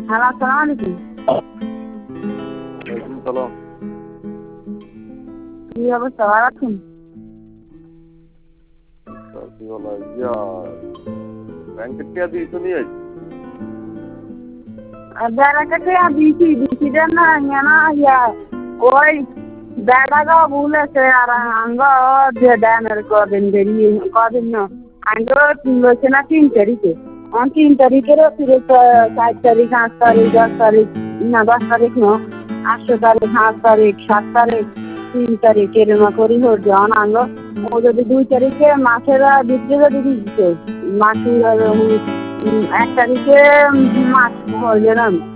Hello, আসসালামু আলাইকুম। ওয়ালাইকুম সালাম। কি অবস্থা, ভালো আছেন? কি বলা ব্যাংকের টিয়া দিয়ে চলে যাই। বেড়াকে দিছি দেন না ওই বেড়াগা বলেছে আর আঙ্গ যে দেন আর কদিন দেরি কদিন না আঙ্গ বলছে না 3 তারিখে 3 তারিখেরও ফিরে 4 তারিখ 8 তারিখ 10 তারিখ না 10 তারিখ না 8 তারিখ 8 তারিখ 7 তারিখ 3 তারিখ এরকম করি হয়ে যান আঙ্গ ও যদি 2 তারিখে মাসের বিক্রি যদি দিচ্ছে মাসের 1 তারিখে মাছ হয়ে গেলাম